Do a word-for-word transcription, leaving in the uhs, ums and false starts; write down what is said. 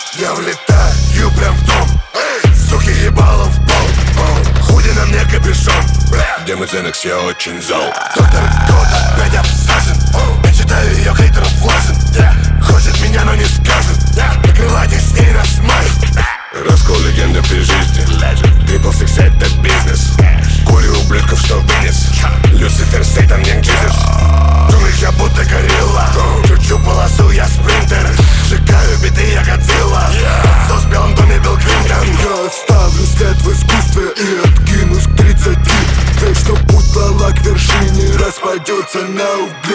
Я влетаю прям в дом, суки ебалом в пол. Худи на мне капюшон, где мой ценекс, я очень зол. Доктор Кот опять обсажен, я читаю ее хейтеров влажен. Хочет меня, но не скажет, накрывайтесь с ней насмажет. Раскол легенды при жизни, трипл секс это бизнес. Курю ублюдков, что вынес, Люцифер, Сейтан, Янг Джизус. Думаешь, я будто горилла, чуть-чуть полосу, я спринтер. Сжигаю биты, я Годзилла, сос в белом доме Билл Клинтон. Я оставлю след в искусстве и откинусь к тридцати. Так что путь плава к вершине распадется на угли.